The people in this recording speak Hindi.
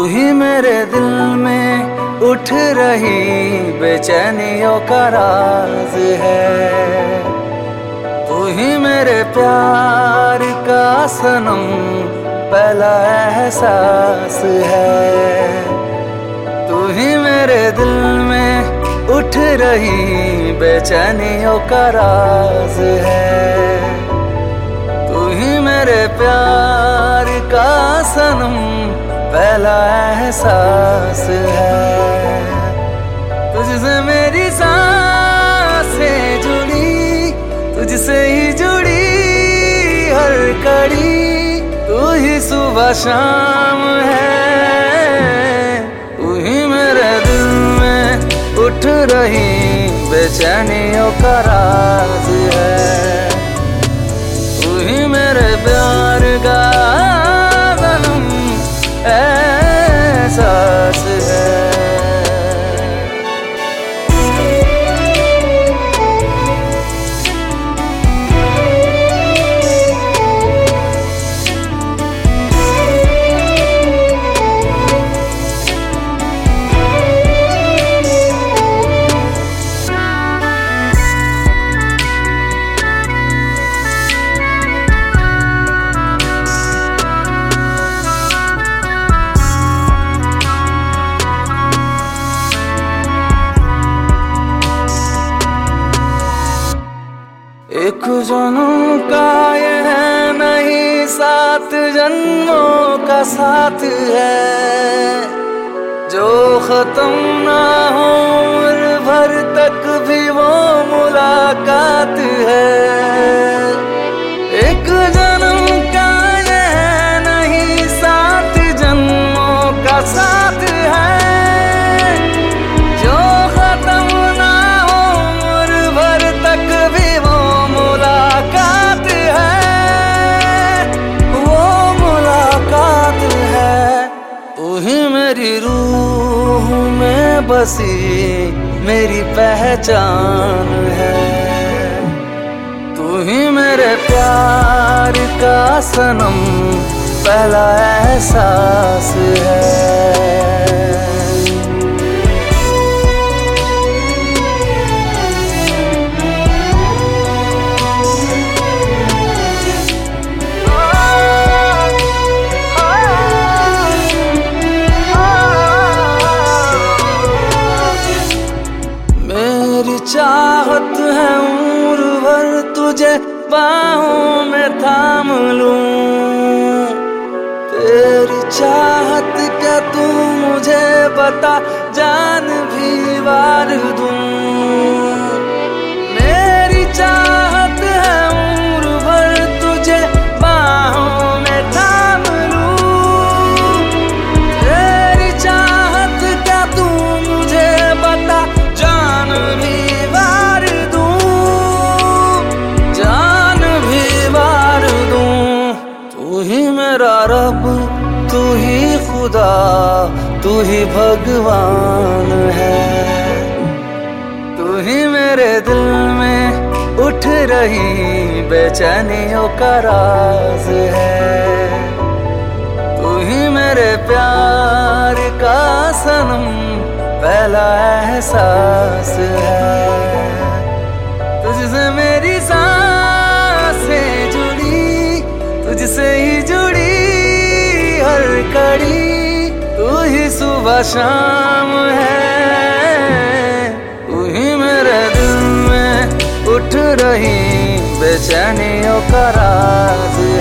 ही मेरे दिल में उठ रही बेचैनियों का राज है। तू ही मेरे प्यार का सनम पहला एहसास है। तू ही मेरे दिल में उठ रही बेचैनियों का राज है। तू ही मेरे प्यार का सनम पहला एहसास है। तुझसे मेरी सांसें जुड़ी, तुझसे ही जुड़ी हर कड़ी। तू ही सुबह शाम है, तू ही मेरे दिल में उठ रही बेचैनियों का राज है। तू ही मेरे प्यार का एहसास है। एक जन्म का ये है नहीं, 7 जन्मों का साथ है। जो खत्म ना हो उम्र भर तक भी वो मुलाकात है। एक जन्म का ये है नहीं, 7 जन्मों का साथ है। जो खत्म ना हो उम्र भर तक भी मुलाकात है, वो मुलाकात है। तू ही मेरी रूह में बसी मेरी पहचान है। तू ही मेरे प्यार का सनम पहला एहसास है। चाहत है उम्र भर तुझे बाहों में थाम लूं। तेरी चाहत क्या तू मुझे बता, जान भी वार दूं। मेरी चाहत है उम्र भर तुझे बाहों में थाम लूं। तेरी चाहत क्या तू मुझे बता, जान भी रब, तू ही खुदा, तू ही भगवान है। तू ही मेरे दिल में उठ रही बेचैनियों का राज है। तू ही मेरे प्यार का सनम पहला एहसास है। तुझसे मेरी सांसें जुड़ी, तुझसे ही जुड़ी हर कड़ी। तू ही सुबह शाम है, तू ही मेरे दिल में उठ रही बेचैनियों का राज